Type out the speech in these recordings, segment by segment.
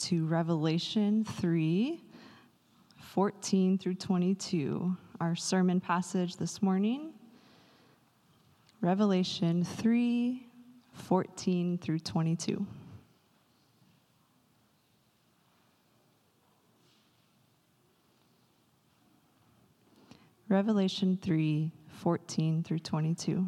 to Revelation 3, 14 through 22, our sermon passage this morning. Revelation 3, 14 through 22. Revelation 3, 14 through 22.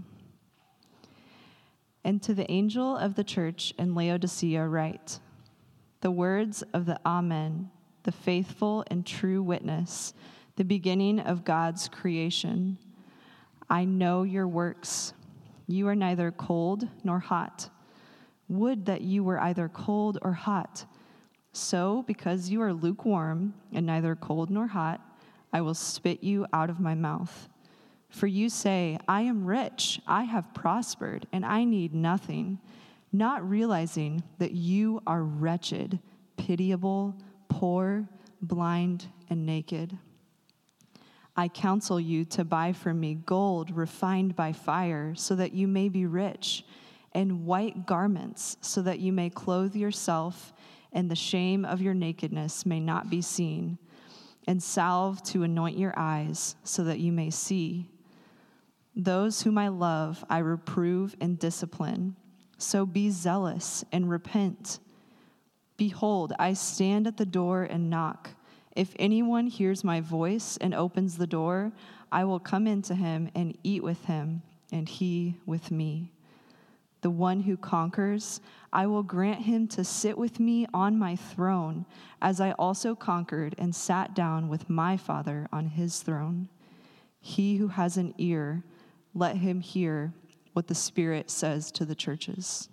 And to the angel of the church in Laodicea write, the words of the Amen, the faithful and true witness, the beginning of God's creation. I know your works. You are neither cold nor hot. Would that you were either cold or hot. So, because you are lukewarm and neither cold nor hot, I will spit you out of my mouth. For you say, I am rich, I have prospered, and I need nothing, not realizing that you are wretched, pitiable, poor, blind, and naked. I counsel you to buy from me gold refined by fire, so that you may be rich, and white garments, so that you may clothe yourself, and the shame of your nakedness may not be seen, and salve to anoint your eyes, so that you may see. Those whom I love, I reprove and discipline. So be zealous and repent. Behold, I stand at the door and knock. If anyone hears my voice and opens the door, I will come into him and eat with him, and he with me. The one who conquers, I will grant him to sit with me on my throne, as I also conquered and sat down with my Father on his throne. He who has an ear, let him hear what the Spirit says to the churches.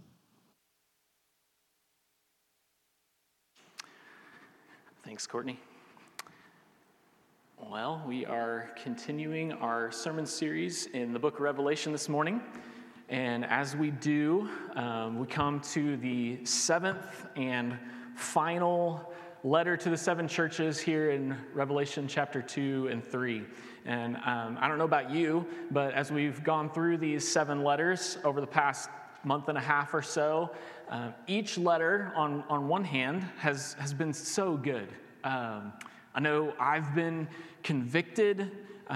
Thanks, Courtney. Well, we are continuing our sermon series in the book of Revelation this morning. And as we do, we come to the seventh and final letter to the seven churches here in Revelation chapter 2 and 3. And I don't know about you, but as we've gone through these seven letters over the past month and a half or so, each letter on one hand has been so good. I know I've been convicted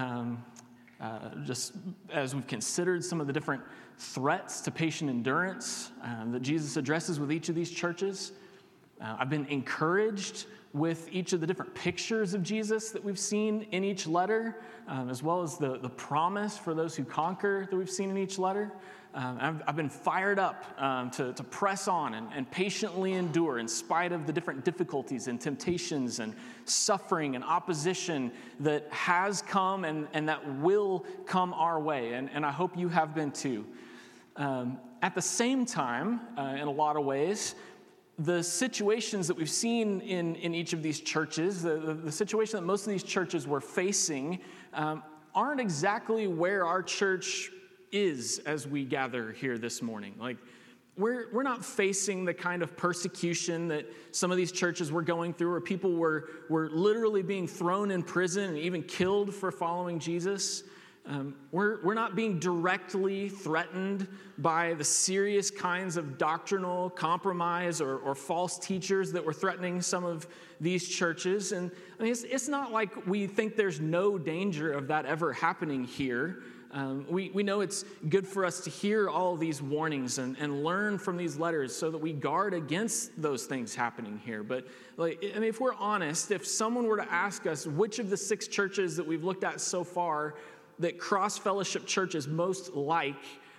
just as we've considered some of the different threats to patient endurance that Jesus addresses with each of these churches. I've been encouraged with each of the different pictures of Jesus that we've seen in each letter, as well as the promise for those who conquer that we've seen in each letter. I've been fired up to press on and patiently endure in spite of the different difficulties and temptations and suffering and opposition that has come and that will come our way. And I hope you have been too. At the same time, in a lot of ways, the situations that we've seen in each of these churches, the situation that most of these churches were facing, aren't exactly where our church is as we gather here this morning. Like, we're not facing the kind of persecution that some of these churches were going through, where people were literally being thrown in prison and even killed for following Jesus. We're not being directly threatened by the serious kinds of doctrinal compromise or false teachers that were threatening some of these churches. And I mean, it's not like we think there's no danger of that ever happening here. We know it's good for us to hear all these warnings and learn from these letters so that we guard against those things happening here. But if we're honest, if someone were to ask us which of the 6 churches that we've looked at so far that Cross Fellowship Church is most like,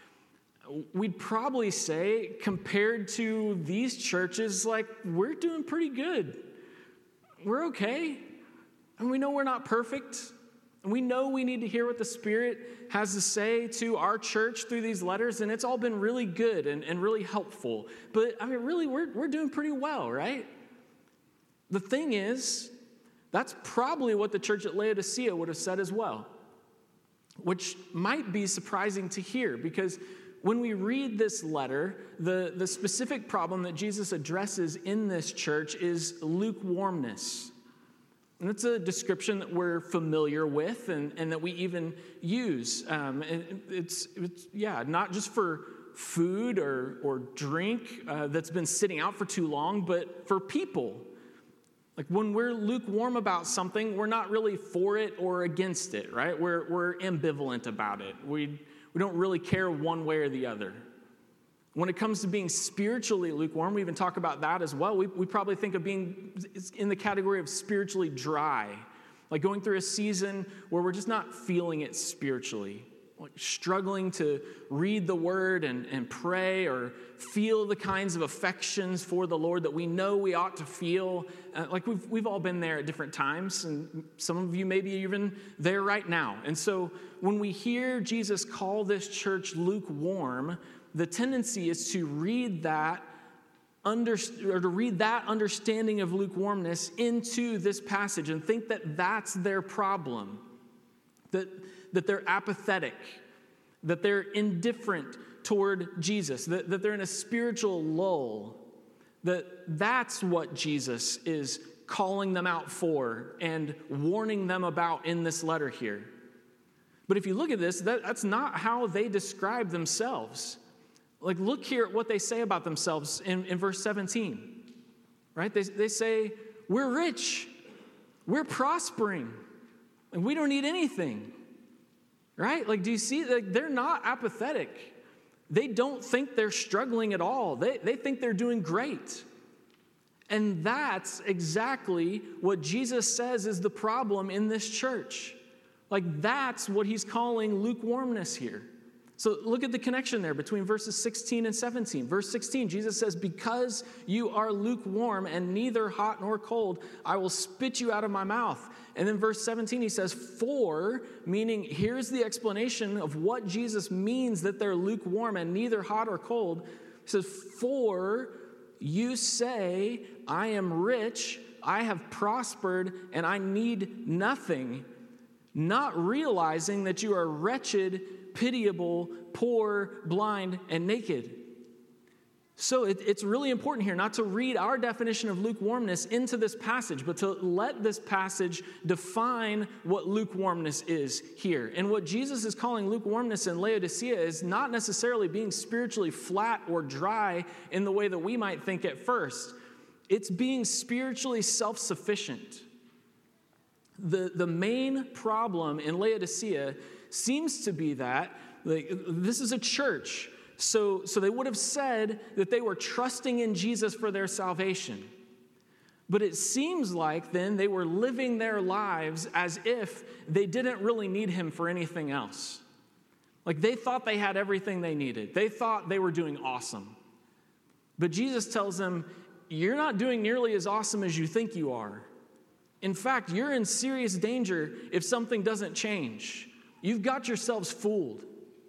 we'd probably say, compared to these churches, like, we're doing pretty good. We're okay. And we know we're not perfect. And we know we need to hear what the Spirit has to say to our church through these letters, and it's all been really good and really helpful. But, I mean, really, we're doing pretty well, right? The thing is, that's probably what the church at Laodicea would have said as well, which might be surprising to hear, because when we read this letter, the specific problem that Jesus addresses in this church is lukewarmness. And it's a description that we're familiar with and that we even use. It's not just for food or drink that's been sitting out for too long, but for people. Like when we're lukewarm about something, we're not really for it or against it, right? We're ambivalent about it. We don't really care one way or the other. When it comes to being spiritually lukewarm, we even talk about that as well. We probably think of being in the category of spiritually dry, like going through a season where we're just not feeling it spiritually, like struggling to read the word and pray or feel the kinds of affections for the Lord that we know we ought to feel. Like we've all been there at different times, and some of you may be even there right now. And so when we hear Jesus call this church lukewarm, the tendency is to read that understanding of lukewarmness into this passage and think that that's their problem, that they're apathetic, that they're indifferent toward Jesus, that they're in a spiritual lull, that's what Jesus is calling them out for and warning them about in this letter here. But if you look at this, that's not how they describe themselves. Like, look here at what they say about themselves in verse 17, right? They say, we're rich, we're prospering, and we don't need anything, right? Like, do you see? Like, they're not apathetic. They don't think they're struggling at all. They think they're doing great. And that's exactly what Jesus says is the problem in this church. Like, that's what he's calling lukewarmness here. So look at the connection there between verses 16 and 17. Verse 16, Jesus says, because you are lukewarm and neither hot nor cold, I will spit you out of my mouth. And then verse 17, he says, for, meaning here's the explanation of what Jesus means that they're lukewarm and neither hot or cold. He says, for you say, I am rich, I have prospered, and I need nothing, not realizing that you are wretched, pitiable, poor, blind, and naked. So it's really important here not to read our definition of lukewarmness into this passage, but to let this passage define what lukewarmness is here. And what Jesus is calling lukewarmness in Laodicea is not necessarily being spiritually flat or dry in the way that we might think at first. It's being spiritually self-sufficient. The main problem in Laodicea seems to be that this is a church, so they would have said that they were trusting in Jesus for their salvation. But it seems like then they were living their lives as if they didn't really need him for anything else. Like they thought they had everything they needed. They thought they were doing awesome. But Jesus tells them, you're not doing nearly as awesome as you think you are. In fact, you're in serious danger if something doesn't change. You've got yourselves fooled.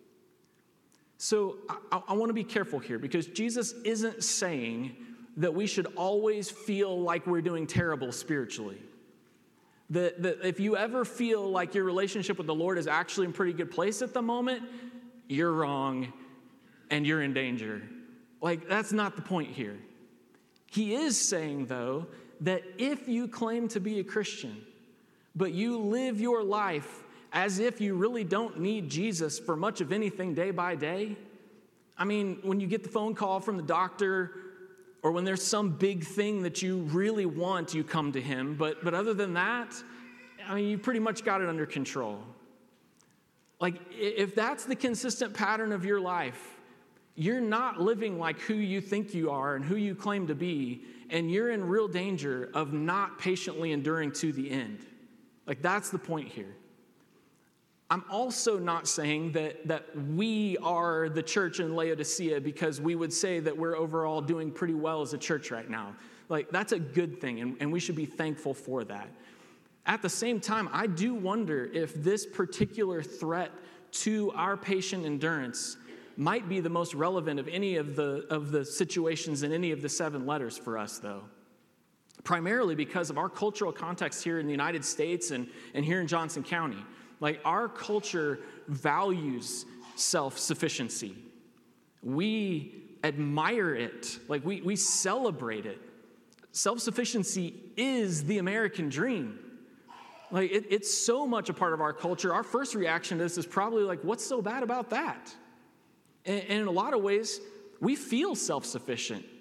So I want to be careful here because Jesus isn't saying that we should always feel like we're doing terrible spiritually. That if you ever feel like your relationship with the Lord is actually in a pretty good place at the moment, you're wrong and you're in danger. Like, that's not the point here. He is saying, though, that if you claim to be a Christian, but you live your life as if you really don't need Jesus for much of anything day by day. I mean, when you get the phone call from the doctor or when there's some big thing that you really want, you come to him. But other than that, I mean, you pretty much got it under control. Like, if that's the consistent pattern of your life, you're not living like who you think you are and who you claim to be, and you're in real danger of not patiently enduring to the end. Like, that's the point here. I'm also not saying that we are the church in Laodicea because we would say that we're overall doing pretty well as a church right now. Like, that's a good thing, and we should be thankful for that. At the same time, I do wonder if this particular threat to our patient endurance might be the most relevant of any of the situations in any of the 7 letters for us, though. Primarily because of our cultural context here in the United States and here in Johnson County. Like, our culture values self-sufficiency. We admire it. Like, we celebrate it. Self-sufficiency is the American dream. Like, it's so much a part of our culture. Our first reaction to this is probably like, what's so bad about that? And in a lot of ways, we feel self-sufficient.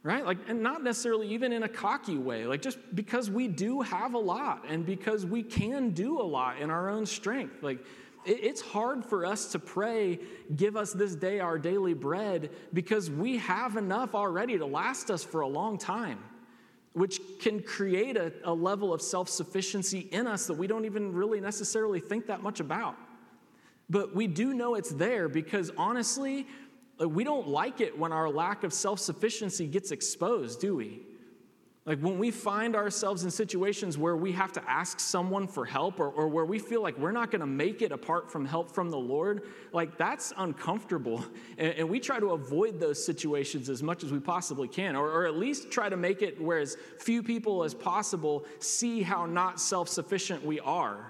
right? Like, and not necessarily even in a cocky way, like just because we do have a lot and because we can do a lot in our own strength. Like, it's hard for us to pray, give us this day our daily bread, because we have enough already to last us for a long time, which can create a level of self-sufficiency in us that we don't even really necessarily think that much about. But we do know it's there because honestly, we don't like it when our lack of self-sufficiency gets exposed, do we? Like when we find ourselves in situations where we have to ask someone for help or where we feel like we're not going to make it apart from help from the Lord, like that's uncomfortable. And we try to avoid those situations as much as we possibly can, or at least try to make it where as few people as possible see how not self-sufficient we are.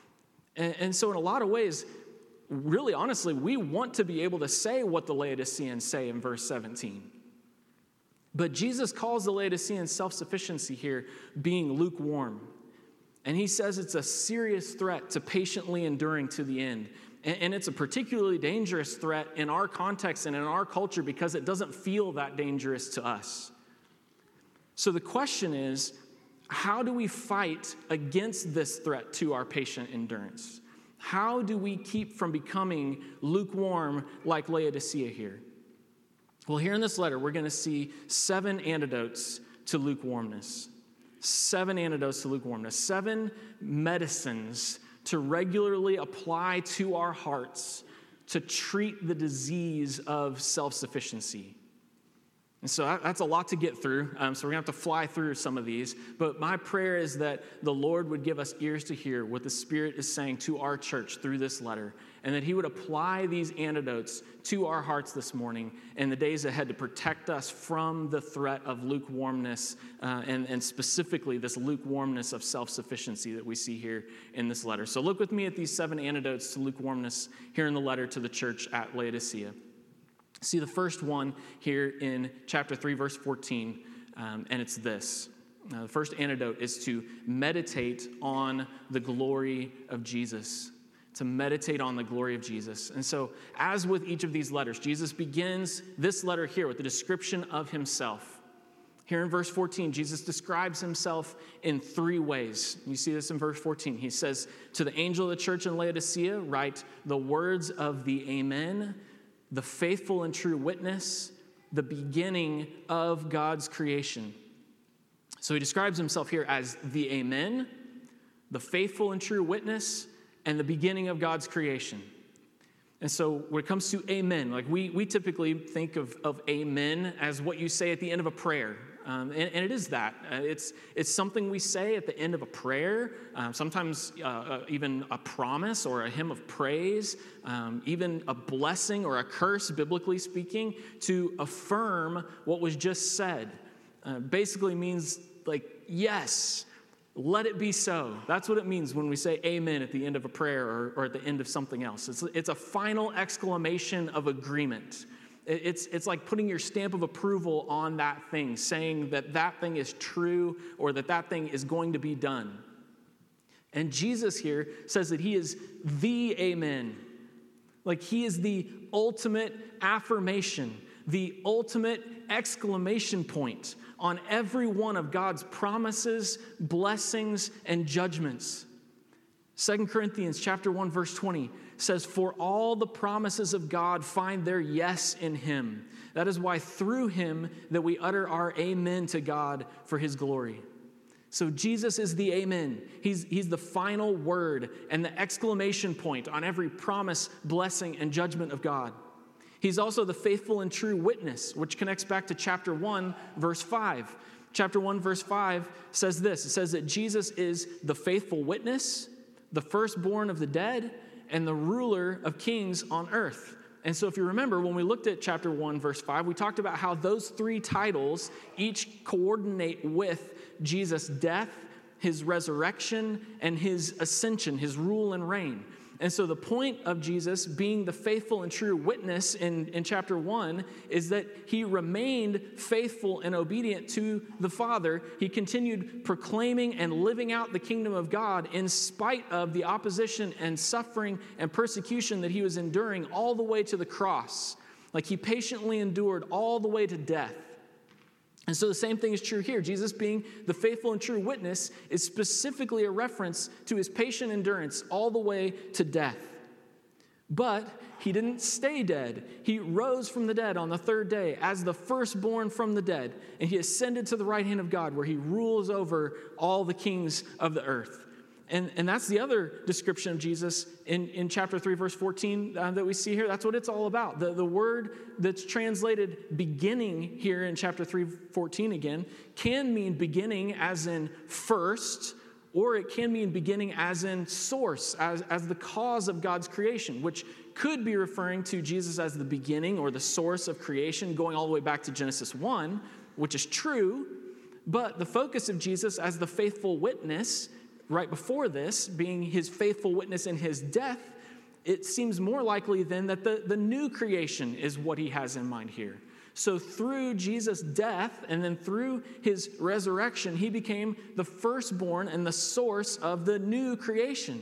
And so in a lot of ways, really honestly, we want to be able to say what the Laodiceans say in verse 17. But Jesus calls the Laodicean self-sufficiency here being lukewarm. And he says it's a serious threat to patiently enduring to the end. And it's a particularly dangerous threat in our context and in our culture because it doesn't feel that dangerous to us. So the question is, how do we fight against this threat to our patient endurance? How do we keep from becoming lukewarm like Laodicea here? Well, here in this letter, we're going to see 7 antidotes to lukewarmness. 7 antidotes to lukewarmness. 7 medicines to regularly apply to our hearts to treat the disease of self-sufficiency. And so that's a lot to get through, so we're going to have to fly through some of these. But my prayer is that the Lord would give us ears to hear what the Spirit is saying to our church through this letter, and that he would apply these antidotes to our hearts this morning and the days ahead to protect us from the threat of lukewarmness, and specifically this lukewarmness of self-sufficiency that we see here in this letter. So look with me at these 7 antidotes to lukewarmness here in the letter to the church at Laodicea. See the first one here in chapter 3, verse 14, and it's this. The first antidote is to meditate on the glory of Jesus. To meditate on the glory of Jesus. And so, as with each of these letters, Jesus begins this letter here with a description of himself. Here in verse 14, Jesus describes himself in 3 ways. You see this in verse 14. He says, to the angel of the church in Laodicea, write the words of the Amen, the faithful and true witness, the beginning of God's creation. So he describes himself here as the Amen, the faithful and true witness, and the beginning of God's creation. And so when it comes to amen, like we typically think of amen as what you say at the end of a prayer. And it is that. It's something we say at the end of a prayer, sometimes even a promise or a hymn of praise, even a blessing or a curse, biblically speaking, to affirm what was just said. Basically means like, yes, let it be so. That's what it means when we say amen at the end of a prayer or at the end of something else. It's a final exclamation of agreement. It's like putting your stamp of approval on that thing, saying that thing is true or that thing is going to be done. And Jesus here says that he is the amen. Like he is the ultimate affirmation, the ultimate exclamation point on every one of God's promises, blessings, and judgments. 2 Corinthians chapter 1, verse 20 says, for all the promises of God find their yes in him. That is why through him that we utter our amen to God for his glory. So Jesus is the amen. He's the final word and the exclamation point on every promise, blessing, and judgment of God. He's also the faithful and true witness, which connects back to chapter 1, verse 5. Chapter 1, verse 5 says this. It says that Jesus is the faithful witness, the firstborn of the dead, and the ruler of kings on earth. And so if you remember, when we looked at chapter 1, verse 5, we talked about how those 3 titles each coordinate with Jesus' death, his resurrection, and his ascension, his rule and reign. And so the point of Jesus being the faithful and true witness in chapter 1 is that he remained faithful and obedient to the Father. He continued proclaiming and living out the kingdom of God in spite of the opposition and suffering and persecution that he was enduring all the way to the cross. Like he patiently endured all the way to death. And so the same thing is true here. Jesus being the faithful and true witness is specifically a reference to his patient endurance all the way to death. But he didn't stay dead. He rose from the dead on the third day as the firstborn from the dead, and he ascended to the right hand of God where he rules over all the kings of the earth. And that's the other description of Jesus in chapter 3, verse 14 that we see here. That's what it's all about. The word that's translated beginning here in chapter 3, 14 again, can mean beginning as in first, or it can mean beginning as in source, as the cause of God's creation, which could be referring to Jesus as the beginning or the source of creation, going all the way back to Genesis 1, which is true, but the focus of Jesus as the faithful witness right before this, being his faithful witness in his death, it seems more likely then that the new creation is what he has in mind here. So through Jesus' death and then through his resurrection, he became the firstborn and the source of the new creation.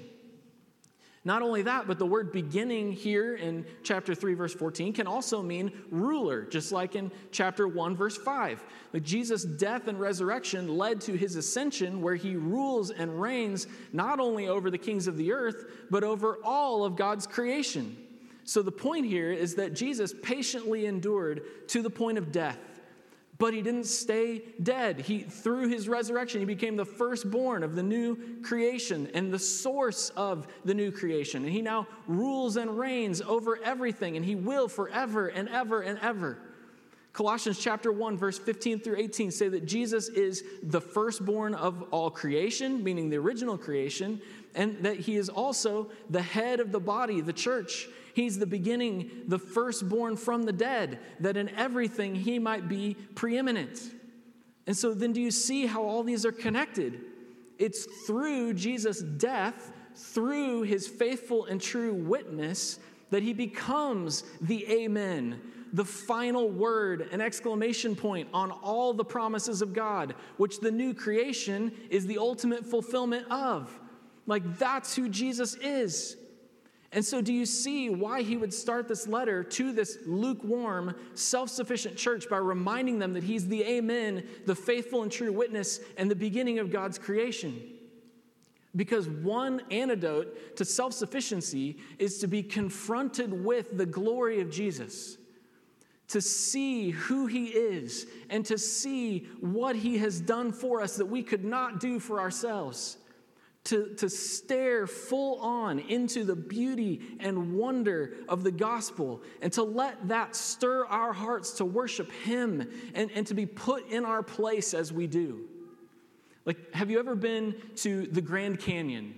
Not only that, but the word beginning here in chapter 3, verse 14 can also mean ruler, just like in chapter 1, verse 5. Like Jesus' death and resurrection led to his ascension, where he rules and reigns not only over the kings of the earth, but over all of God's creation. So the point here is that Jesus patiently endured to the point of death. But he didn't stay dead. Through his resurrection, he became the firstborn of the new creation and the source of the new creation. And he now rules and reigns over everything, and he will forever and ever and ever. Colossians chapter 1, verse 15 through 18 say that Jesus is the firstborn of all creation, meaning the original creation, and that he is also the head of the body, the church. He's the beginning, the firstborn from the dead, that in everything he might be preeminent. And so then do you see how all these are connected? It's through Jesus' death, through his faithful and true witness, that he becomes the Amen, the final word, an exclamation point on all the promises of God, which the new creation is the ultimate fulfillment of. Like, that's who Jesus is. And so do you see why he would start this letter to this lukewarm, self-sufficient church by reminding them that he's the Amen, the faithful and true witness, and the beginning of God's creation? Because one antidote to self-sufficiency is to be confronted with the glory of Jesus, to see who he is, and to see what he has done for us that we could not do for ourselves. To stare full on into the beauty and wonder of the gospel, and to let that stir our hearts to worship him and to be put in our place as we do. Like, have you ever been to the Grand Canyon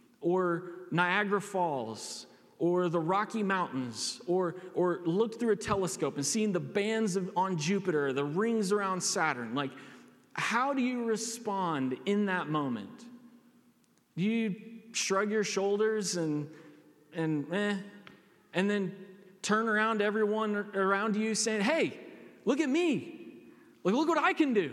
or Niagara Falls or the Rocky Mountains or looked through a telescope and seen the bands on Jupiter, the rings around Saturn? Like, how do you respond in that moment? Do you shrug your shoulders and then turn around to everyone around you saying, hey, look at me. Like, look what I can do.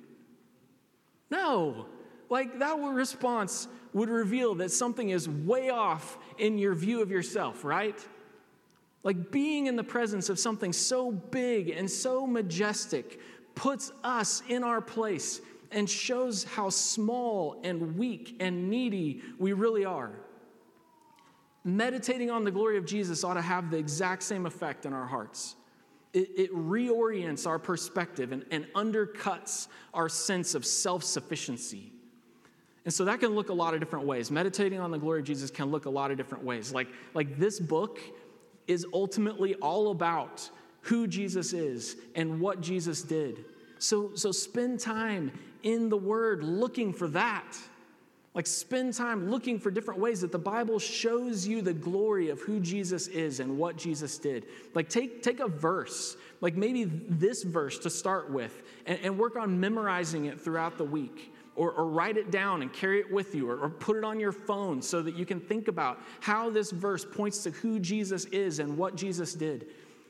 No. Like, that response would reveal that something is way off in your view of yourself, right? Like, being in the presence of something so big and so majestic puts us in our place and shows how small and weak and needy we really are. Meditating on the glory of Jesus ought to have the exact same effect in our hearts. It reorients our perspective and undercuts our sense of self-sufficiency. And so that can look a lot of different ways. Meditating on the glory of Jesus can look a lot of different ways. Like this book is ultimately all about who Jesus is and what Jesus did. So spend time in the Word looking for that. Like, spend time looking for different ways that the Bible shows you the glory of who Jesus is and what Jesus did. Like, take a verse, like maybe this verse to start with, and work on memorizing it throughout the week. Or write it down and carry it with you, or put it on your phone so that you can think about how this verse points to who Jesus is and what Jesus did.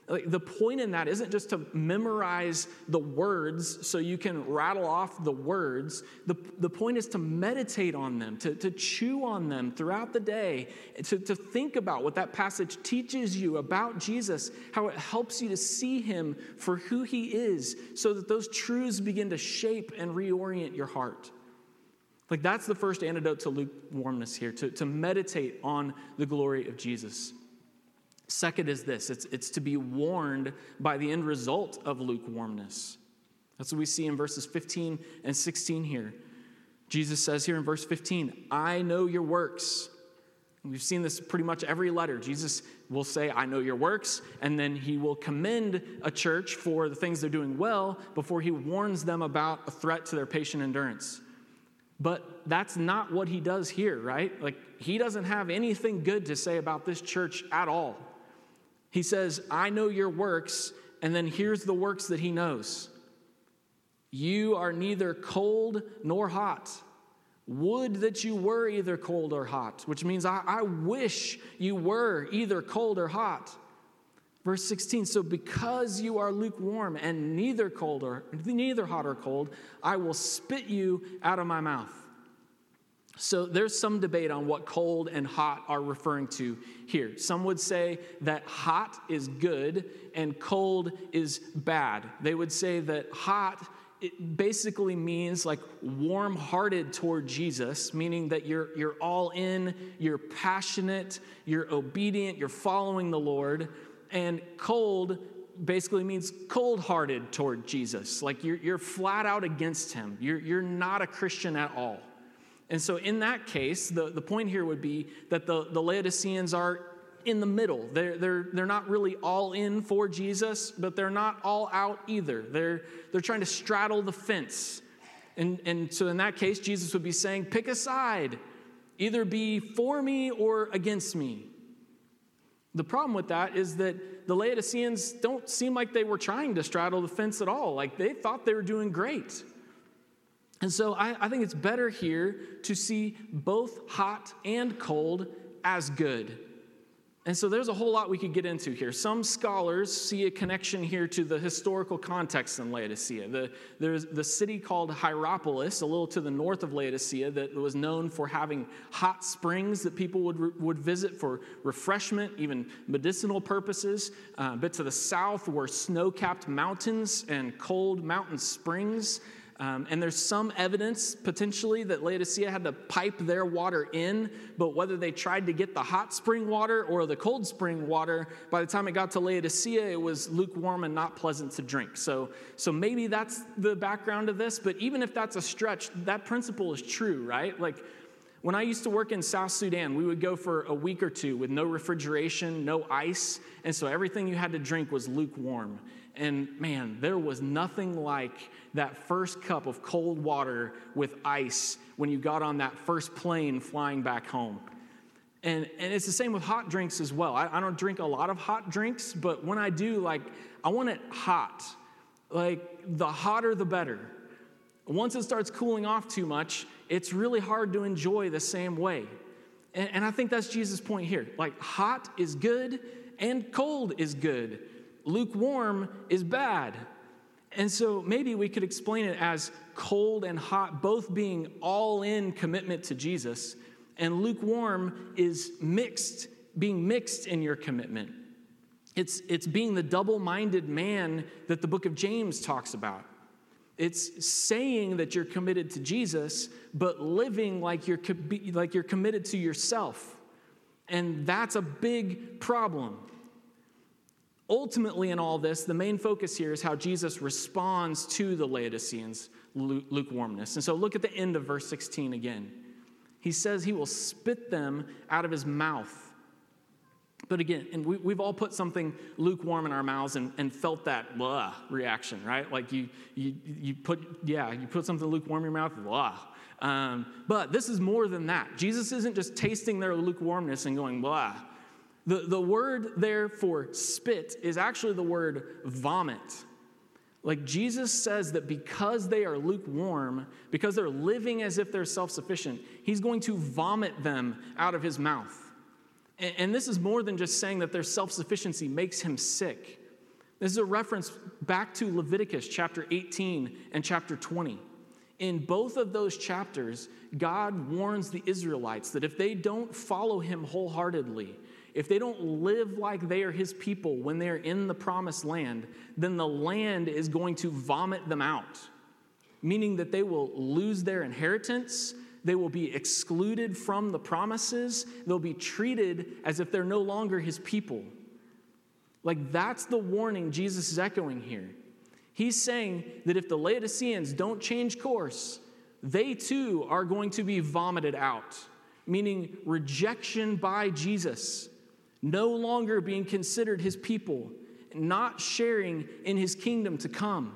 Like, the point in that isn't just to memorize the words so you can rattle off the words. The point is to meditate on them, to chew on them throughout the day, to think about what that passage teaches you about Jesus, how it helps you to see him for who he is, so that those truths begin to shape and reorient your heart. Like, that's the first antidote to lukewarmness here, to meditate on the glory of Jesus. Second is this, it's to be warned by the end result of lukewarmness. That's what we see in verses 15 and 16 here. Jesus says here in verse 15, I know your works. We've seen this pretty much every letter. Jesus will say, I know your works, and then he will commend a church for the things they're doing well before he warns them about a threat to their patient endurance. But that's not what he does here, right? Like, he doesn't have anything good to say about this church at all. He says, I know your works, and then here's the works that he knows. You are neither cold nor hot. Would that you were either cold or hot, which means I wish you were either cold or hot. Verse 16, so because you are lukewarm and neither hot or cold, I will spit you out of my mouth. So there's some debate on what cold and hot are referring to here. Some would say that hot is good and cold is bad. They would say that hot, it basically means like warm-hearted toward Jesus, meaning that you're all in, you're passionate, you're obedient, you're following the Lord. And cold basically means cold-hearted toward Jesus, like you're flat out against him. You're not a Christian at all. And so in that case, the point here would be that the Laodiceans are in the middle. They're not really all in for Jesus, but they're not all out either. They're trying to straddle the fence. And so in that case, Jesus would be saying, pick a side. Either be for me or against me. The problem with that is that the Laodiceans don't seem like they were trying to straddle the fence at all. Like, they thought they were doing great. And so I think it's better here to see both hot and cold as good. And so there's a whole lot we could get into here. Some scholars see a connection here to the historical context in Laodicea. There's the city called Hierapolis, a little to the north of Laodicea, that was known for having hot springs that people would visit for refreshment, even medicinal purposes. A bit to the south were snow-capped mountains and cold mountain springs. And there's some evidence, potentially, that Laodicea had to pipe their water in, but whether they tried to get the hot spring water or the cold spring water, by the time it got to Laodicea, it was lukewarm and not pleasant to drink. So maybe that's the background of this, but even if that's a stretch, that principle is true, right? Like, when I used to work in South Sudan, we would go for a week or two with no refrigeration, no ice, and so everything you had to drink was lukewarm. And man, there was nothing like that first cup of cold water with ice when you got on that first plane flying back home. And it's the same with hot drinks as well. I don't drink a lot of hot drinks, but when I do, like, I want it hot. Like, the hotter the better. Once it starts cooling off too much, it's really hard to enjoy the same way. And I think that's Jesus' point here. Like, hot is good and cold is good. Lukewarm is bad. And so maybe we could explain it as cold and hot both being all in commitment to Jesus, and lukewarm is being mixed in your commitment. It's being the double-minded man that the book of James talks about. It's saying that you're committed to Jesus, but living like you're committed to yourself. And that's a big problem. Ultimately, in all this, the main focus here is how Jesus responds to the Laodiceans' lukewarmness. And so look at the end of verse 16 again. He says he will spit them out of his mouth. But again, and we've all put something lukewarm in our mouths and felt that blah reaction, right? Like you put something lukewarm in your mouth, blah. But this is more than that. Jesus isn't just tasting their lukewarmness and going blah. The word there for spit is actually the word vomit. Like, Jesus says that because they are lukewarm, because they're living as if they're self-sufficient, he's going to vomit them out of his mouth. And this is more than just saying that their self-sufficiency makes him sick. This is a reference back to Leviticus chapter 18 and chapter 20. In both of those chapters, God warns the Israelites that if they don't follow him wholeheartedly, if they don't live like they are his people when they're in the promised land, then the land is going to vomit them out, meaning that they will lose their inheritance, they will be excluded from the promises, they'll be treated as if they're no longer his people. Like, that's the warning Jesus is echoing here. He's saying that if the Laodiceans don't change course, they too are going to be vomited out, meaning rejection by Jesus, no longer being considered his people, not sharing in his kingdom to come.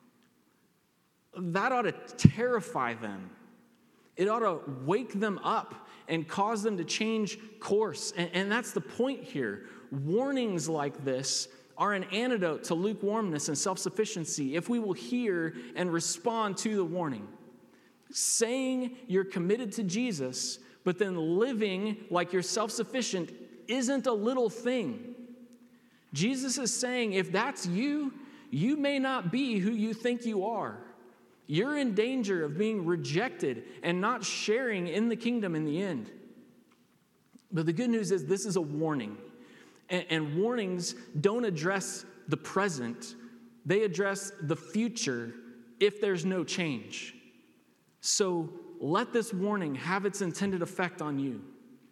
That ought to terrify them. It ought to wake them up and cause them to change course. And that's the point here. Warnings like this are an antidote to lukewarmness and self-sufficiency if we will hear and respond to the warning. Saying you're committed to Jesus, but then living like you're self-sufficient isn't a little thing. Jesus is saying if that's you, you may not be who you think you are. You're in danger of being rejected and not sharing in the kingdom in the end. But the good news is this is a warning. And warnings don't address the present. They address the future if there's no change. So let this warning have its intended effect on you.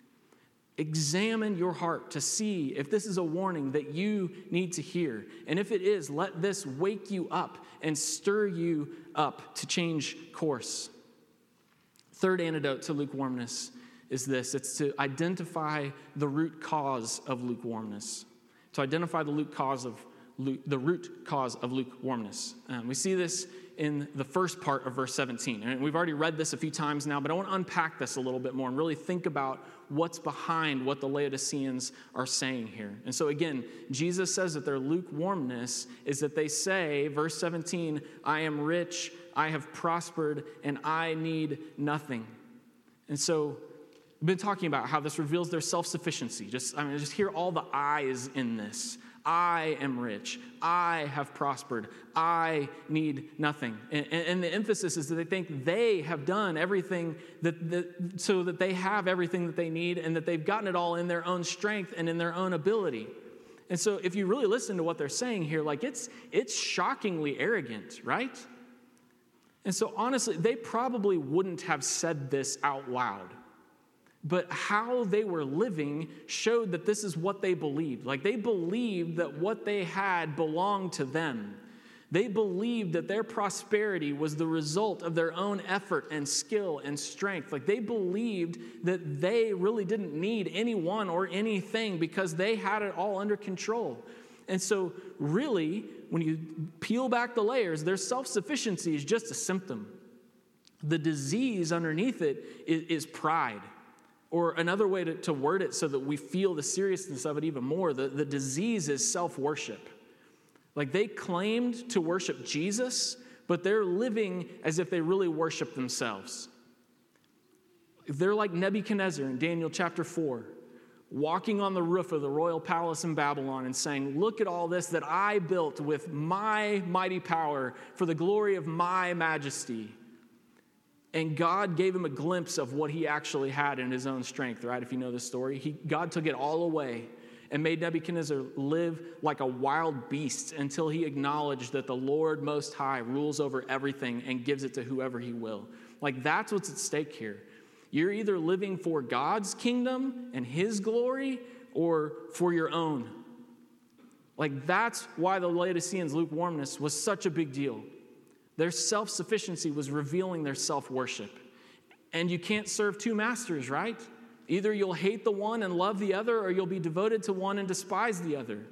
Examine your heart to see if this is a warning that you need to hear. And if it is, let this wake you up and stir you up to change course. Third antidote to lukewarmness is this. It's to identify the root cause of lukewarmness. To identify the root cause of lukewarmness. We see this in the first part of verse 17. And we've already read this a few times now, but I want to unpack this a little bit more and really think about what's behind what the Laodiceans are saying here. And so again, Jesus says that their lukewarmness is that they say, verse 17, I am rich, I have prospered, and I need nothing. And so we've been talking about how this reveals their self-sufficiency. Just hear all the I's in this. I am rich. I have prospered. I need nothing. And the emphasis is that they think they have done everything so that they have everything that they need and that they've gotten it all in their own strength and in their own ability. And so if you really listen to what they're saying here, like it's shockingly arrogant, right? And so honestly, they probably wouldn't have said this out loud. But how they were living showed that this is what they believed. Like they believed that what they had belonged to them. They believed that their prosperity was the result of their own effort and skill and strength. Like they believed that they really didn't need anyone or anything because they had it all under control. And so really, when you peel back the layers, their self-sufficiency is just a symptom. The disease underneath it is pride. Or another way to word it so that we feel the seriousness of it even more, the disease is self-worship. Like they claimed to worship Jesus, but they're living as if they really worship themselves. They're like Nebuchadnezzar in Daniel chapter 4, walking on the roof of the royal palace in Babylon and saying, look at all this that I built with my mighty power for the glory of my majesty. And God gave him a glimpse of what he actually had in his own strength, right? If you know the story, God took it all away and made Nebuchadnezzar live like a wild beast until he acknowledged that the Lord Most High rules over everything and gives it to whoever he will. Like that's what's at stake here. You're either living for God's kingdom and his glory or for your own. Like that's why the Laodiceans' lukewarmness was such a big deal. Their self-sufficiency was revealing their self-worship. And you can't serve two masters, right? Either you'll hate the one and love the other, or you'll be devoted to one and despise the other.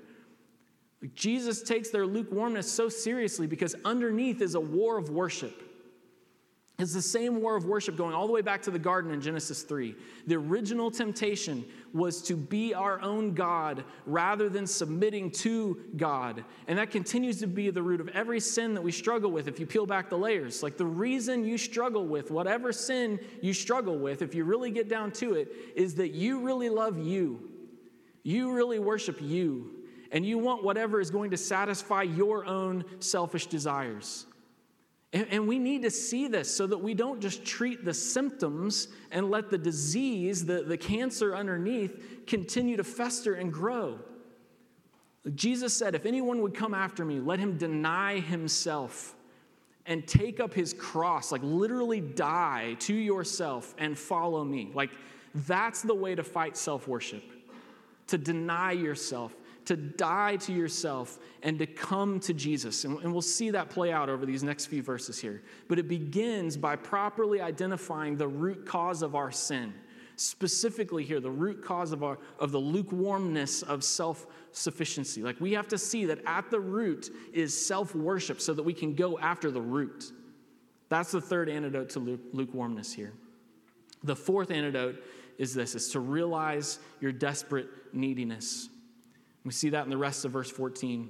Jesus takes their lukewarmness so seriously because underneath is a war of worship. It's the same war of worship going all the way back to the garden in Genesis 3. The original temptation was to be our own God rather than submitting to God. And that continues to be the root of every sin that we struggle with if you peel back the layers. Like the reason you struggle with whatever sin you struggle with, if you really get down to it, is that you really love you. You really worship you. and you want whatever is going to satisfy your own selfish desires. And we need to see this so that we don't just treat the symptoms and let the disease, the cancer underneath, continue to fester and grow. Jesus said, if anyone would come after me, let him deny himself and take up his cross, like literally die to yourself and follow me. Like that's the way to fight self-worship, to deny yourself, to die to yourself and to come to Jesus. And we'll see that play out over these next few verses here. But it begins by properly identifying the root cause of our sin. Specifically here, the root cause of the lukewarmness of self-sufficiency. Like we have to see that at the root is self-worship so that we can go after the root. That's the third antidote to lukewarmness here. The fourth antidote is this, is to realize your desperate neediness. We see that in the rest of verse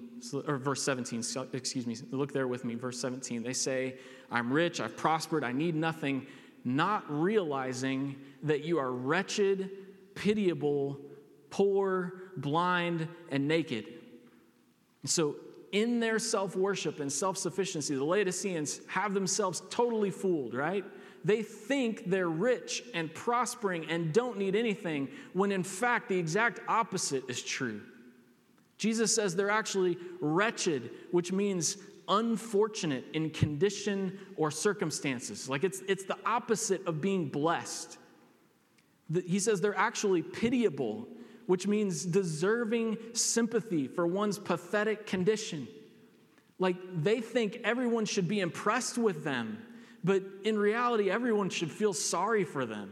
17, excuse me. Look there with me, verse 17. They say, I'm rich, I've prospered, I need nothing, not realizing that you are wretched, pitiable, poor, blind, and naked. And so in their self-worship and self-sufficiency, the Laodiceans have themselves totally fooled, right? They think they're rich and prospering and don't need anything, when in fact the exact opposite is true. Jesus says they're actually wretched, which means unfortunate in condition or circumstances. Like it's the opposite of being blessed. He says they're actually pitiable, which means deserving sympathy for one's pathetic condition. Like they think everyone should be impressed with them, but in reality, everyone should feel sorry for them.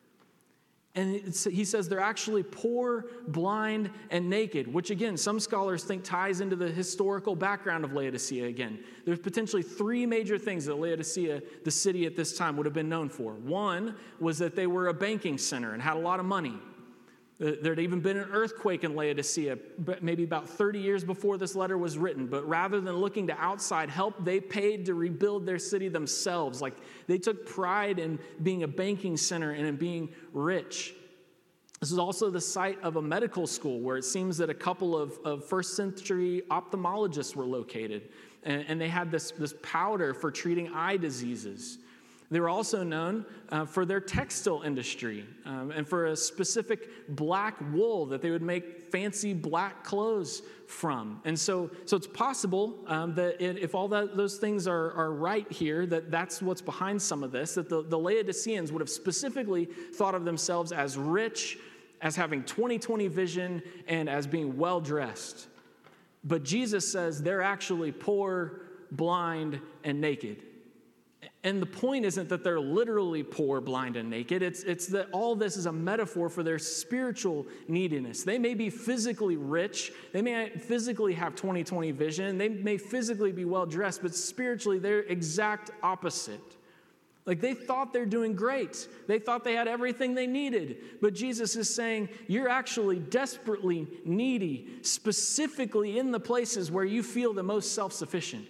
And he says they're actually poor, blind, and naked, which again, some scholars think ties into the historical background of Laodicea again. There's potentially three major things that Laodicea, the city at this time, would have been known for. One was that they were a banking center and had a lot of money. There had even been an earthquake in Laodicea, maybe about 30 years before this letter was written. But rather than looking to outside help, they paid to rebuild their city themselves. Like they took pride in being a banking center and in being rich. This is also the site of a medical school where it seems that a couple of first century ophthalmologists were located. And they had this powder for treating eye diseases. They were also known for their textile industry and for a specific black wool that they would make fancy black clothes from. And so it's possible that if all those things are right here, that's what's behind some of this, that the Laodiceans would have specifically thought of themselves as rich, as having 20/20 vision, and as being well-dressed. But Jesus says they're actually poor, blind, and naked. And the point isn't that they're literally poor, blind, and naked. It's that all this is a metaphor for their spiritual neediness. They may be physically rich. They may physically have 20/20 vision. They may physically be well-dressed, but spiritually they're exact opposite. Like they thought they're doing great. They thought they had everything they needed. But Jesus is saying, you're actually desperately needy, specifically in the places where you feel the most self-sufficient.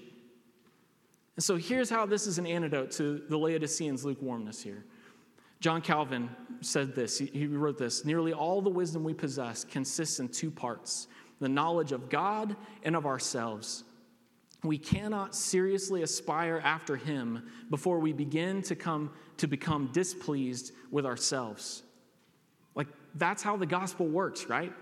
And so here's how this is an antidote to the Laodiceans' lukewarmness here. John Calvin said this. He wrote this: nearly all the wisdom we possess consists in two parts, the knowledge of God and of ourselves. We cannot seriously aspire after him before we begin to become displeased with ourselves. Like, that's how the gospel works, right?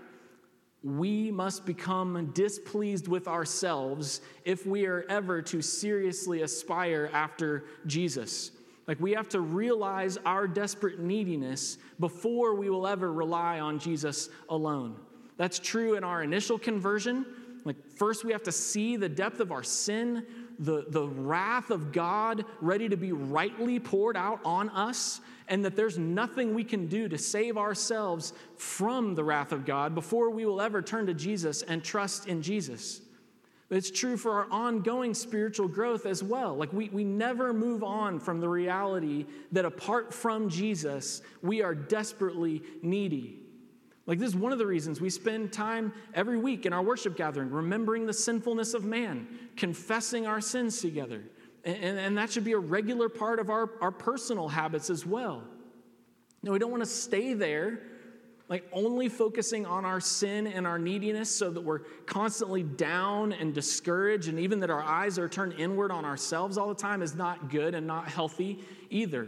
We must become displeased with ourselves if we are ever to seriously aspire after Jesus. Like, we have to realize our desperate neediness before we will ever rely on Jesus alone. That's true in our initial conversion. Like, first we have to see the depth of our sin, the wrath of God ready to be rightly poured out on us, and that there's nothing we can do to save ourselves from the wrath of God before we will ever turn to Jesus and trust in Jesus. It's true for our ongoing spiritual growth as well. Like we never move on from the reality that apart from Jesus, we are desperately needy. Like, this is one of the reasons we spend time every week in our worship gathering remembering the sinfulness of man, confessing our sins together. And that should be a regular part of our personal habits as well. No, we don't want to stay there like only focusing on our sin and our neediness so that we're constantly down and discouraged, and even that our eyes are turned inward on ourselves all the time is not good and not healthy either.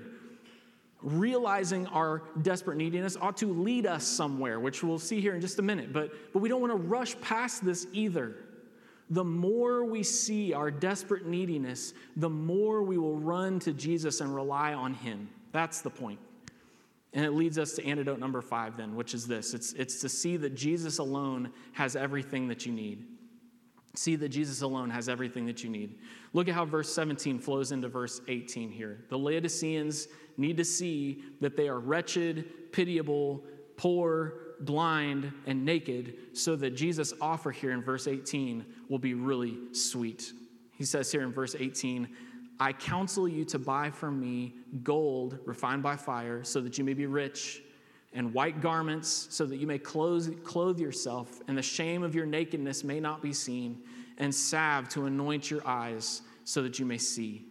Realizing our desperate neediness ought to lead us somewhere, which we'll see here in just a minute, but we don't want to rush past this either. The more we see our desperate neediness, the more we will run to Jesus and rely on him. That's the point. And it leads us to antidote number 5 then, which is this. It's to see that Jesus alone has everything that you need. See that Jesus alone has everything that you need. Look at how verse 17 flows into verse 18 here. The Laodiceans need to see that they are wretched, pitiable, poor, blind, and naked, so that Jesus' offer here in verse 18 will be really sweet. He says here in verse 18, I counsel you to buy from me gold refined by fire so that you may be rich, and white garments so that you may clothe yourself, and the shame of your nakedness may not be seen, and salve to anoint your eyes so that you may see.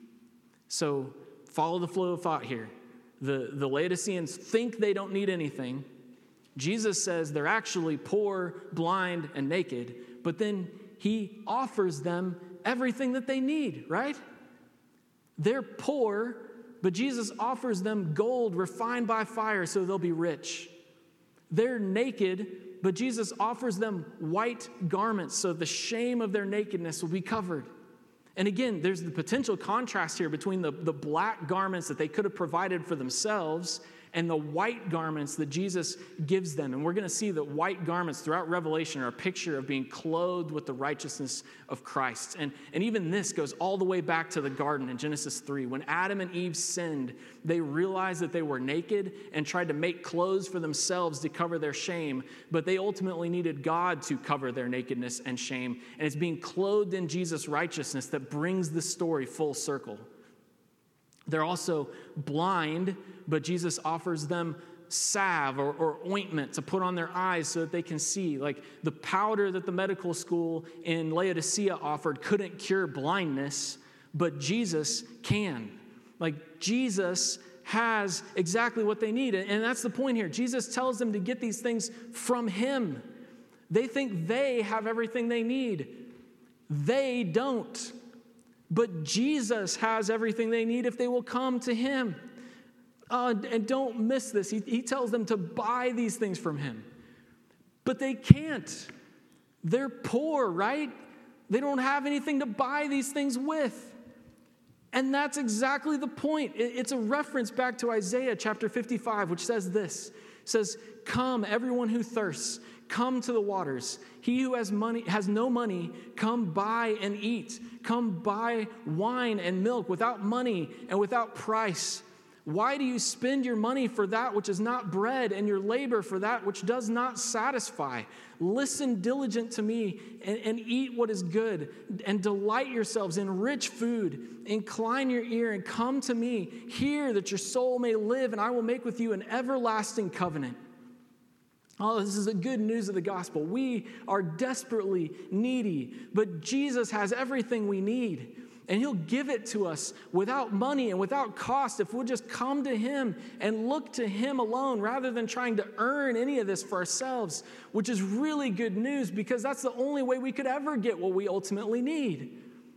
So follow the flow of thought here. The Laodiceans think they don't need anything. Jesus says they're actually poor, blind, and naked, but then he offers them everything that they need, right? They're poor, but Jesus offers them gold refined by fire so they'll be rich. They're naked, but Jesus offers them white garments so the shame of their nakedness will be covered. And again, there's the potential contrast here between the black garments that they could have provided for themselves and the white garments that Jesus gives them. And we're going to see that white garments throughout Revelation are a picture of being clothed with the righteousness of Christ. And even this goes all the way back to the garden in Genesis 3. When Adam and Eve sinned, they realized that they were naked and tried to make clothes for themselves to cover their shame, but they ultimately needed God to cover their nakedness and shame. And it's being clothed in Jesus' righteousness that brings the story full circle. They're also blind, but Jesus offers them salve or ointment to put on their eyes so that they can see. Like the powder that the medical school in Laodicea offered couldn't cure blindness, but Jesus can. Like Jesus has exactly what they need. And that's the point here. Jesus tells them to get these things from him. They think they have everything they need. They don't. But Jesus has everything they need if they will come to him. And don't miss this. He tells them to buy these things from him. But they can't. They're poor, right? They don't have anything to buy these things with. And that's exactly the point. It's a reference back to Isaiah chapter 55, which says this. It says, come, everyone who thirsts, come to the waters. He who has no money, come buy and eat. Come buy wine and milk without money and without price. Why do you spend your money for that which is not bread, and your labor for that which does not satisfy? Listen diligent to me and eat what is good, and delight yourselves in rich food. Incline your ear and come to me. Hear that your soul may live, and I will make with you an everlasting covenant. Oh, this is the good news of the gospel. We are desperately needy, but Jesus has everything we need. And he'll give it to us without money and without cost if we'll just come to him and look to him alone rather than trying to earn any of this for ourselves, which is really good news because that's the only way we could ever get what we ultimately need.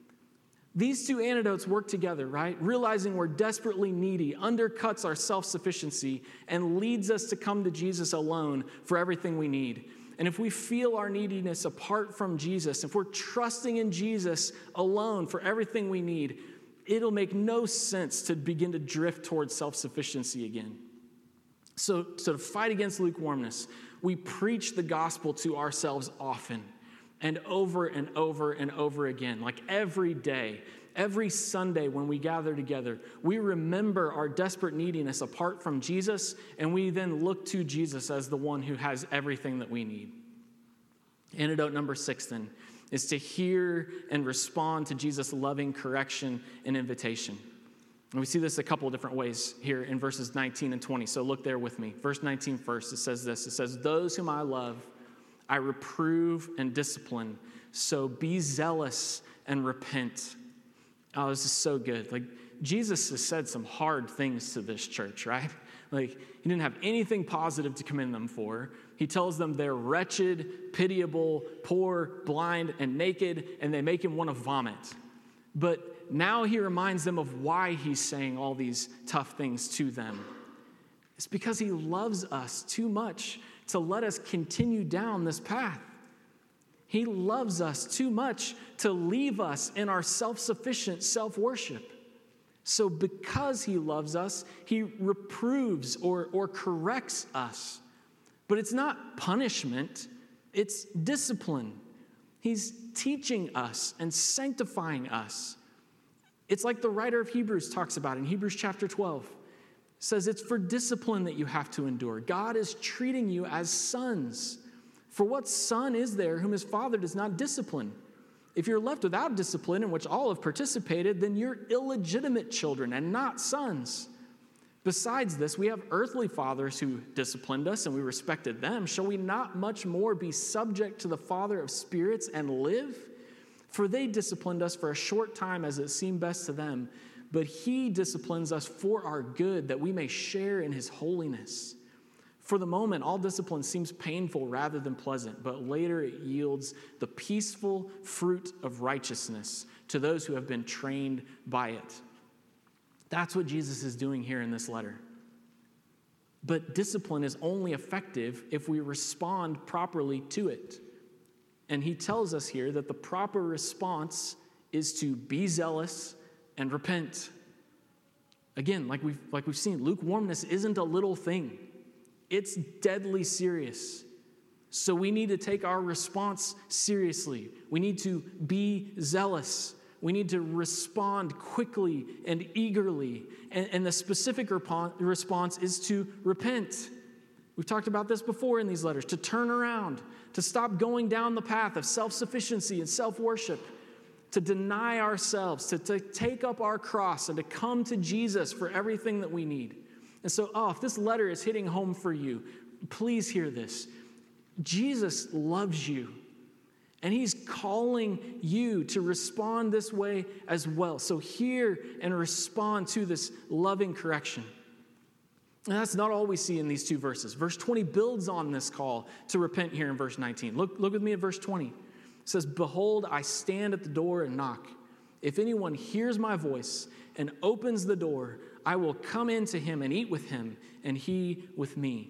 These two antidotes work together, right? Realizing we're desperately needy undercuts our self-sufficiency and leads us to come to Jesus alone for everything we need. And if we feel our neediness apart from Jesus, if we're trusting in Jesus alone for everything we need, it'll make no sense to begin to drift towards self-sufficiency again. So to fight against lukewarmness, we preach the gospel to ourselves often and over and over and over again, like every day. Every Sunday when we gather together, we remember our desperate neediness apart from Jesus, and we then look to Jesus as the one who has everything that we need. Antidote number 6 then is to hear and respond to Jesus' loving correction and invitation. And we see this a couple of different ways here in verses 19 and 20. So look there with me. Verse 19 first, it says this. It says, those whom I love, I reprove and discipline. So be zealous and repent. Oh, this is so good. Like Jesus has said some hard things to this church, right? Like, he didn't have anything positive to commend them for. He tells them they're wretched, pitiable, poor, blind, and naked, and they make him want to vomit. But now he reminds them of why he's saying all these tough things to them. It's because he loves us too much to let us continue down this path. He loves us too much to leave us in our self-sufficient self-worship. So because he loves us, he reproves or corrects us. But it's not punishment, it's discipline. He's teaching us and sanctifying us. It's like the writer of Hebrews talks about in Hebrews chapter 12. It says it's for discipline that you have to endure. God is treating you as sons. For what son is there whom his father does not discipline? If you're left without discipline, in which all have participated, then you're illegitimate children and not sons. Besides this, we have earthly fathers who disciplined us, and we respected them. Shall we not much more be subject to the Father of spirits and live? For they disciplined us for a short time as it seemed best to them, but he disciplines us for our good, that we may share in his holiness. For the moment, all discipline seems painful rather than pleasant, but later it yields the peaceful fruit of righteousness to those who have been trained by it. That's what Jesus is doing here in this letter. But discipline is only effective if we respond properly to it. And he tells us here that the proper response is to be zealous and repent. Again, like we've seen, lukewarmness isn't a little thing. It's deadly serious. So we need to take our response seriously. We need to be zealous. We need to respond quickly and eagerly. And the specific response is to repent. We've talked about this before in these letters, to turn around, to stop going down the path of self-sufficiency and self-worship, to deny ourselves, to take up our cross and to come to Jesus for everything that we need. And so, if this letter is hitting home for you, please hear this. Jesus loves you, and he's calling you to respond this way as well. So hear and respond to this loving correction. And that's not all we see in these two verses. Verse 20 builds on this call to repent here in verse 19. Look with me at verse 20. It says, "Behold, I stand at the door and knock. If anyone hears my voice and opens the door, I will come into him and eat with him, and he with me."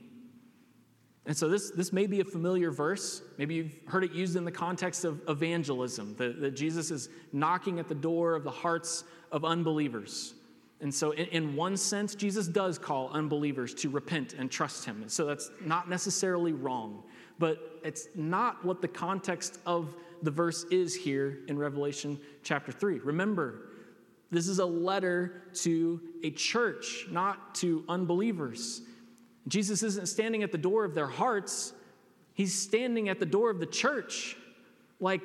And so this may be a familiar verse. Maybe you've heard it used in the context of evangelism, that Jesus is knocking at the door of the hearts of unbelievers. And so in one sense, Jesus does call unbelievers to repent and trust him. And so that's not necessarily wrong. But it's not what the context of the verse is here in Revelation chapter 3. Remember, this is a letter to a church, not to unbelievers. Jesus isn't standing at the door of their hearts. He's standing at the door of the church, like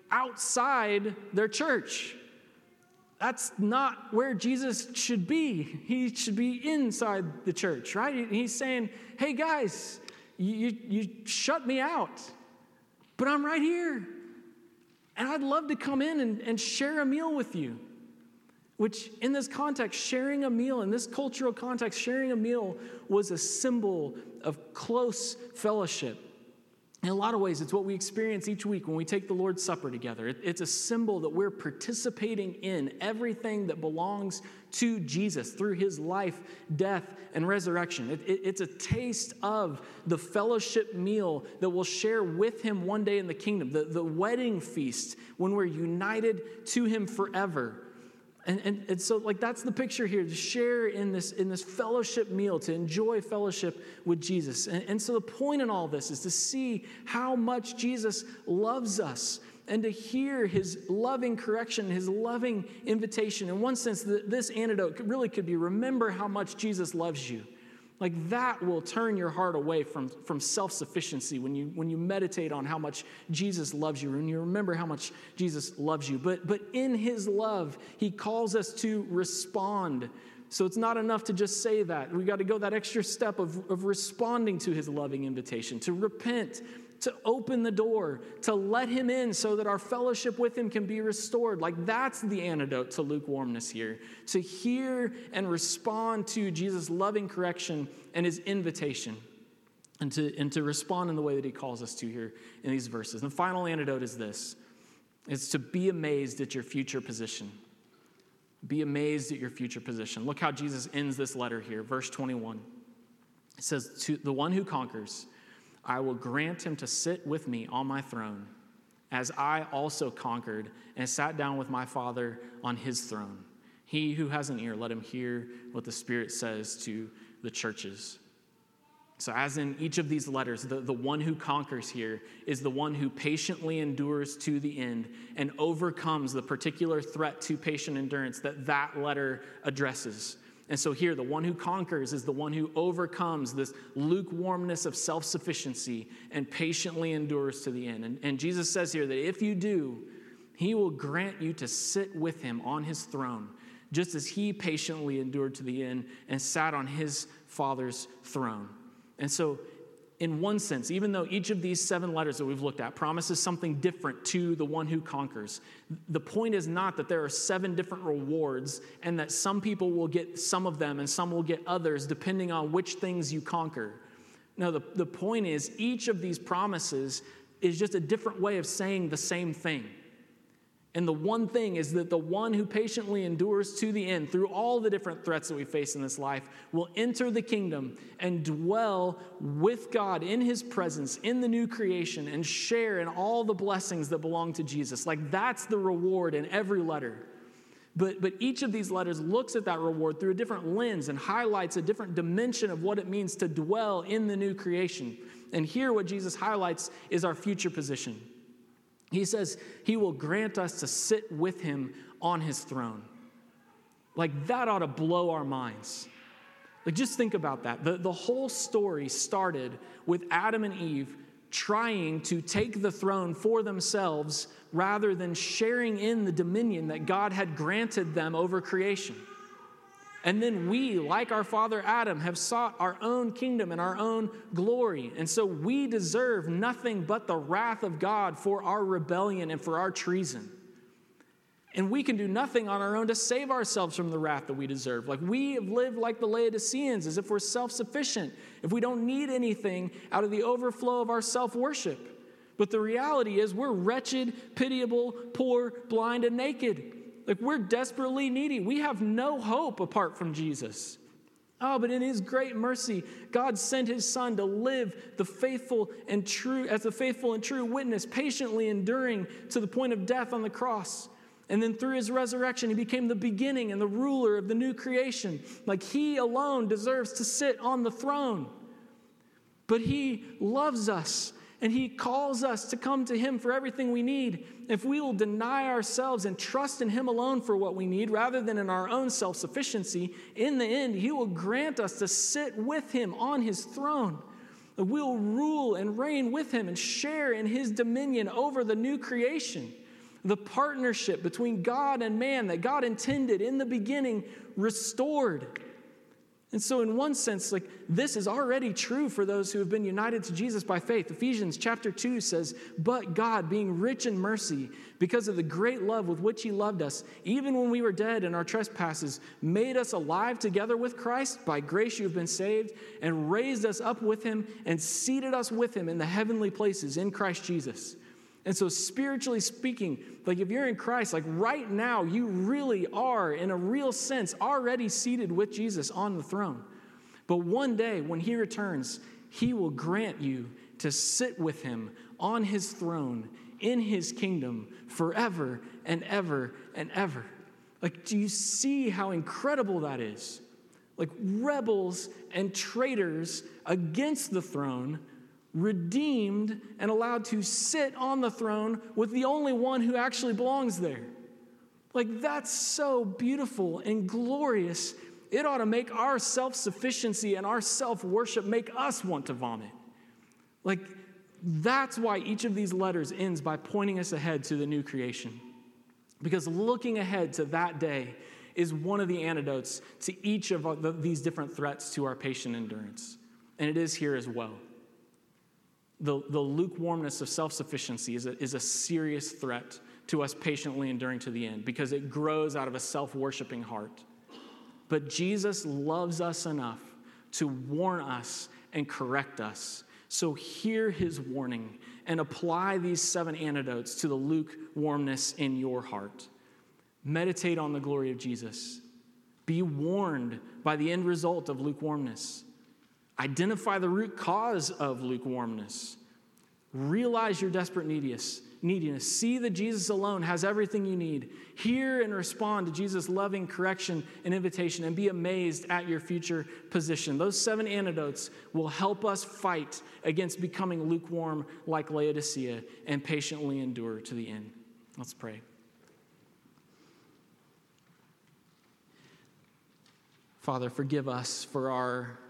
outside their church. That's not where Jesus should be. He should be inside the church, right? He's saying, hey guys, you shut me out, but I'm right here. And I'd love to come in and share a meal with you. Which in this context, sharing a meal, in this cultural context, sharing a meal was a symbol of close fellowship. In a lot of ways, it's what we experience each week when we take the Lord's Supper together. It's a symbol that we're participating in everything that belongs to Jesus through his life, death, and resurrection. It's a taste of the fellowship meal that we'll share with him one day in the kingdom, the wedding feast when we're united to him forever. And so like that's the picture here, to share in this fellowship meal, to enjoy fellowship with Jesus. And so the point in all this is to see how much Jesus loves us and to hear his loving correction, his loving invitation. In one sense, this antidote really could be, remember how much Jesus loves you. Like that will turn your heart away from self-sufficiency when you meditate on how much Jesus loves you, and you remember how much Jesus loves you. But in his love, he calls us to respond. So it's not enough to just say that. We got to go that extra step of responding to his loving invitation, to repent to open the door, to let him in so that our fellowship with him can be restored. Like, that's the antidote to lukewarmness here, to hear and respond to Jesus' loving correction and his invitation, and to respond in the way that he calls us to here in these verses. And the final antidote is this. It's to be amazed at your future position. Be amazed at your future position. Look how Jesus ends this letter here, verse 21. It says, to the one who conquers, I will grant him to sit with me on my throne, as I also conquered and sat down with my Father on his throne. He who has an ear, let him hear what the Spirit says to the churches. So as in each of these letters, the one who conquers here is the one who patiently endures to the end and overcomes the particular threat to patient endurance that letter addresses. And so here, the one who conquers is the one who overcomes this lukewarmness of self-sufficiency and patiently endures to the end. And Jesus says here that if you do, he will grant you to sit with him on his throne, just as he patiently endured to the end and sat on his Father's throne. And so, in one sense, even though each of these 7 letters that we've looked at promises something different to the one who conquers, the point is not that there are 7 different rewards and that some people will get some of them and some will get others depending on which things you conquer. No, the point is each of these promises is just a different way of saying the same thing. And the one thing is that the one who patiently endures to the end through all the different threats that we face in this life will enter the kingdom and dwell with God in his presence in the new creation and share in all the blessings that belong to Jesus. Like, that's the reward in every letter. But each of these letters looks at that reward through a different lens and highlights a different dimension of what it means to dwell in the new creation. And here what Jesus highlights is our future position. He says he will grant us to sit with him on his throne. Like, that ought to blow our minds. Like, just think about that. The whole story started with Adam and Eve trying to take the throne for themselves rather than sharing in the dominion that God had granted them over creation. And then we, like our father Adam, have sought our own kingdom and our own glory. And so we deserve nothing but the wrath of God for our rebellion and for our treason. And we can do nothing on our own to save ourselves from the wrath that we deserve. Like, we have lived like the Laodiceans, as if we're self-sufficient, if we don't need anything out of the overflow of our self-worship. But the reality is we're wretched, pitiable, poor, blind, and naked. Like, we're desperately needy. We have no hope apart from Jesus. Oh, but in his great mercy, God sent his son to live as the faithful and true witness, patiently enduring to the point of death on the cross. And then through his resurrection, he became the beginning and the ruler of the new creation. Like, he alone deserves to sit on the throne. But he loves us, and he calls us to come to him for everything we need. If we will deny ourselves and trust in him alone for what we need, rather than in our own self-sufficiency, in the end, he will grant us to sit with him on his throne. We'll rule and reign with him and share in his dominion over the new creation. The partnership between God and man that God intended in the beginning restored. And so in one sense, like, this is already true for those who have been united to Jesus by faith. Ephesians chapter 2 says, but God, being rich in mercy, because of the great love with which he loved us, even when we were dead in our trespasses, made us alive together with Christ. By grace you have been saved, and raised us up with him and seated us with him in the heavenly places in Christ Jesus. And so spiritually speaking, like, if you're in Christ, like, right now, you really are, in a real sense, already seated with Jesus on the throne. But one day, when he returns, he will grant you to sit with him on his throne in his kingdom forever and ever and ever. Like, do you see how incredible that is? Like, rebels and traitors against the throne, redeemed and allowed to sit on the throne with the only one who actually belongs there. Like, that's so beautiful and glorious. It ought to make our self-sufficiency and our self-worship make us want to vomit. Like, that's why each of these letters ends by pointing us ahead to the new creation. Because looking ahead to that day is one of the antidotes to each of these different threats to our patient endurance. And it is here as well. The lukewarmness of self-sufficiency is a serious threat to us patiently enduring to the end because it grows out of a self-worshiping heart. But Jesus loves us enough to warn us and correct us. So hear his warning and apply these 7 antidotes to the lukewarmness in your heart. Meditate on the glory of Jesus. Be warned by the end result of lukewarmness. Identify the root cause of lukewarmness. Realize your desperate neediness. See that Jesus alone has everything you need. Hear and respond to Jesus' loving correction and invitation, and be amazed at your future position. Those 7 antidotes will help us fight against becoming lukewarm like Laodicea and patiently endure to the end. Let's pray. Father, forgive us for our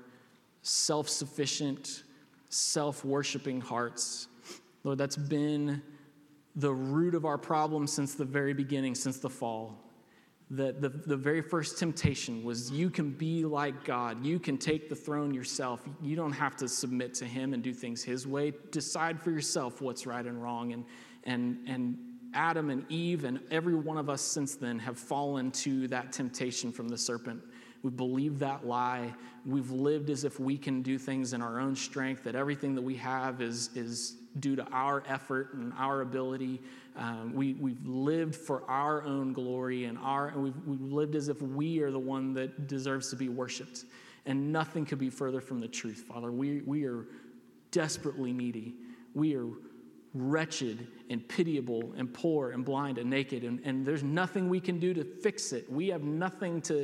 self-sufficient, self-worshiping hearts. Lord, that's been the root of our problem since the very beginning, since the fall. That the very first temptation was you can be like God. You can take the throne yourself. You don't have to submit to him and do things his way. Decide for yourself what's right and wrong. And Adam and Eve and every one of us since then have fallen to that temptation from the serpent. We've believed that lie. We've lived as if we can do things in our own strength, that everything that we have is due to our effort and our ability. We've lived for our own glory, and we've lived as if we are the one that deserves to be worshiped. And nothing could be further from the truth, Father. We are desperately needy. We are wretched and pitiable and poor and blind and naked, and there's nothing we can do to fix it. We have nothing to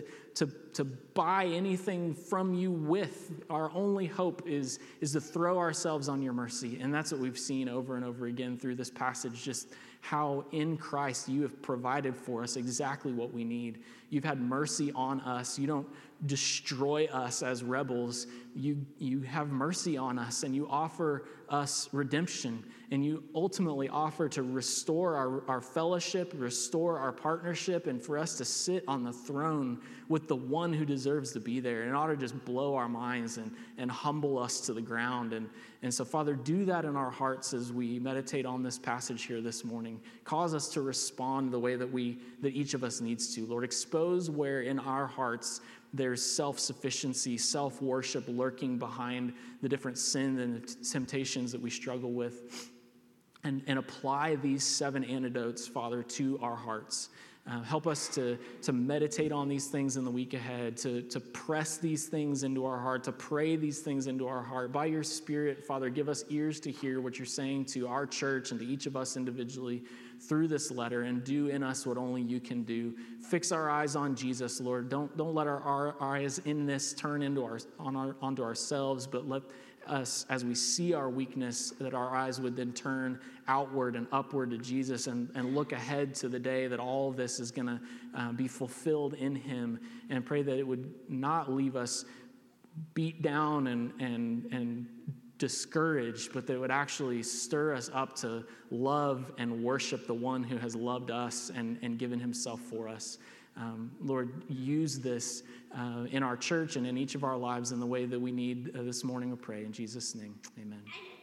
buy anything from you with. Our only hope is to throw ourselves on your mercy, and that's what we've seen over and over again through this passage, just how in Christ you have provided for us exactly what we need. You've had mercy on us. You don't destroy us as rebels. You have mercy on us, and you offer us redemption, and you ultimately offer to restore our fellowship, restore our partnership, and for us to sit on the throne with the one who deserves to be there. And it ought to just blow our minds and humble us to the ground. And so, Father, do that in our hearts as we meditate on this passage here this morning. Cause us to respond the way that each of us needs to. Lord, expose where in our hearts there's self-sufficiency, self-worship lurking behind the different sin and temptations that we struggle with. And apply these 7 antidotes, Father, to our hearts. Help us to meditate on these things in the week ahead, to press these things into our heart, to pray these things into our heart. By your Spirit, Father, give us ears to hear what you're saying to our church and to each of us individually through this letter, and do in us what only you can do. Fix our eyes on Jesus, Lord. Don't let our eyes in this turn onto ourselves, but let us, as we see our weakness, that our eyes would then turn outward and upward to Jesus and look ahead to the day that all of this is going to be fulfilled in him, and pray that it would not leave us beat down and discouraged, but that it would actually stir us up to love and worship the one who has loved us and given himself for us. Lord, use this in our church and in each of our lives in the way that we need this morning, we pray. In Jesus' name, amen.